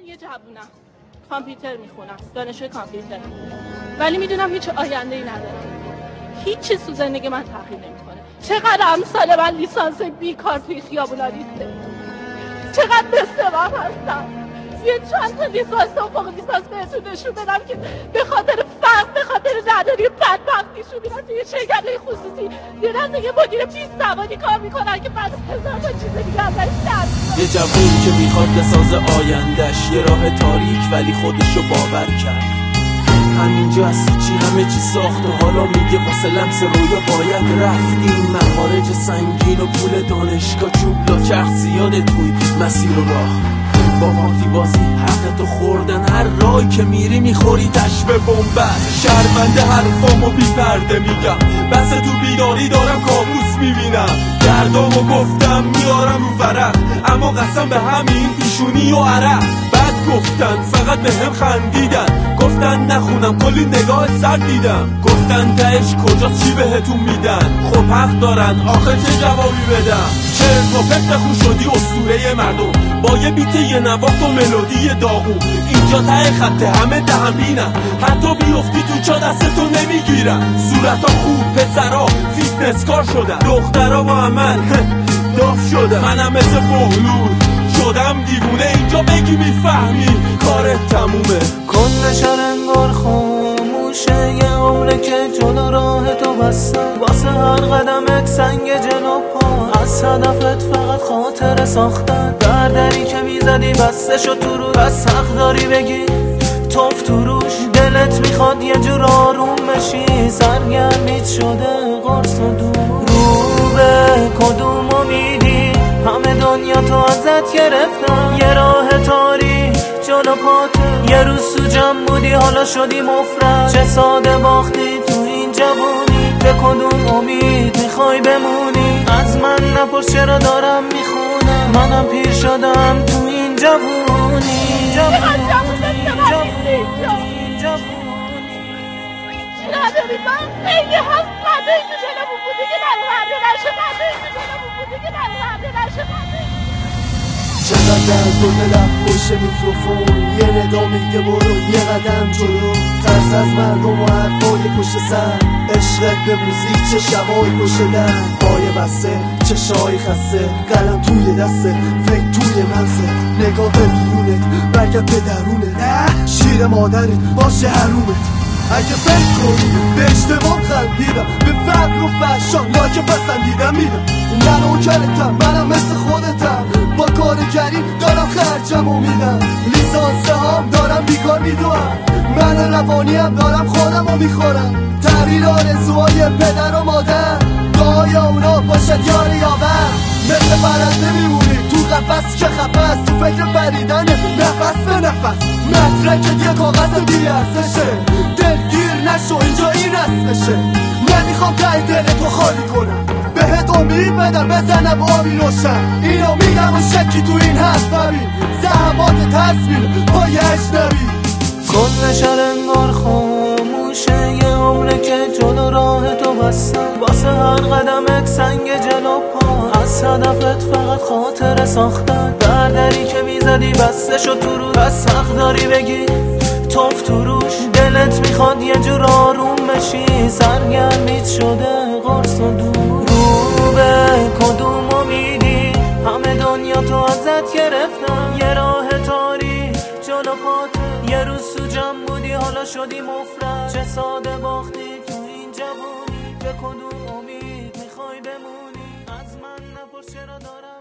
من یه جوونم، کامپیوتر میخونم، دانشجوی کامپیوتر، ولی میدونم هیچ آینده ای ندارم. هیچ چیز تو زندگی من تغییر نمیکنه. چقدر امثال من لیسانس بیکار توی خیابونا ریخته، چقدر بستمام هستم. یه چند تا لیسانس و فوق لیسانس بهتون نشون بدم که به خاطر فقر، به خاطر نداری بدبختیشون میرن توی شرکت‌های خصوصی زیر از یه مدیر پیش زبانی کار میکنن که بعد هزار تا چیز دیگه ازش درد. یه جوونی که میخواد بسازه آیندهش، یه راه تاریک ولی خودشو باور کرد. همینجا از چی همه چی ساخت و حالا میگه واسه لمس رویا باید رفتیم. مخارج سنگین و پول دانشگاه، چوب لاچرخ زیاده توی مسیر و راه. با پارتی بازی حقتو خوردن، هر راهی که میری میخوری تش به بنبست. شرمنده حرفامو بی پرده میگم، بس تو بیداری دارم کابوس میبینم. دردامو گفتم میارم رو ورق، اما قسم به همین پیشونی و عرق. بد گفتن فقط به هم خندیدن، گفتن نخونم کلی نگاه سر دیدم. گفتن تهش کجاست چی بهتون میدن، خب حق دارن آخه چه جوابی بدم. چرت و پرت بخون شدی اسطوره مردم، با یه بیت یه نواخت و ملودی داغون. اینجا ته خط همه دهن بینن، حتی بیفتی تو چا دستتو نمیگیرن. صورتا خوب پسرا فیتنس کار شدن، دخترا با عمل داف شدن. منم مثل بهلول شدم دیوونه، اینجا بگی میفهمی کارت تمومه. کن نشر انگار خاموشه، یه عمره که جلو راه تو بستن. واسه هر قدمت سنگ جلو پا، از هدفت فقط خاطره ساختن. دری که میزدی بسته شد تو رو، بس حق داری بگی توف تو روش. دلت میخواد یه جور آروم بشی، سرگرمیت شده قرص و دور. رو به کدوم امیدی، همه دنیا تو ازت گرفتن. یه راه تاریک جلو پاته، یه روز تو جمع بودی حالا شدی مفرد. چه ساده باختی تو این جوونی، به کدوم امید میخوای بمونی؟ از من نپرس چرا دارم میخونم، منم پیر شدم تو این جوونی. نداری من خیلی هست قدایی تو جلمون بودی که من حمله نشه، قدایی تو جلمون بودی که من حمله نشه. چقدر درد و دلم پشت میکروفون، یه ندا میگه برو یه قدم جلو. ترس از مردم و حرفای پشت سر، عشقت به موزیک چه شبای پشت در. پای بسته چشای خسته، قلم توی دسته فکر توی منزه. نگاه به بیرونت برگرد به درونت، شیر مادرت باشه حرومت. اگه فکر کنی به اشتباه خندیدم، به فقر و فحشا لاک پسندیدم میدم. من اوکرتم، منم مثل خودتم، با کارگری دارم خرجم و میدم. لیسانس هم دارم بیکار میدوم، من روانی هم دارم خودم رو میخورم. تغییر آرزوهای پدر و مادر، دعای اونا باشد یار یاور. مثل پرنده میمونی تو قفس که خفص، تو فکر پریدن نفس به نفس. مدرکت یه کاغذ بی ارزشه، دلگیر نشو اینجا این رسمشه. نمیخوام ته دلتو خالی کنم، بهت امید بدم بزنم آبی روشن. اینو میگم و شکی تو این حرف نبین، زحمات تصویر پای اجنبی. کن نشر انگار خاموشه، یه عمره که جلو راه تو بستن. واسه هر قدمت سنگ جلو پا، از هدفت فقط خاطره ساختن. دری که میزدی بسته شد تو رو، بس حق داری بگی توف تو روش. دلت میخواد یه جور آروم بشی، سرگرمیت شده قرص و دور. رو به کدوم امیدی، همه دنیا تو ازت گرفتن. یه راه تاریک جلو پاته، یه روز تو جمع بودی حالا شدی مفرد. چه ساده باختی تو این جوونی، به کدوم امید میخوای بمونی؟ از من نپرس چرا دارم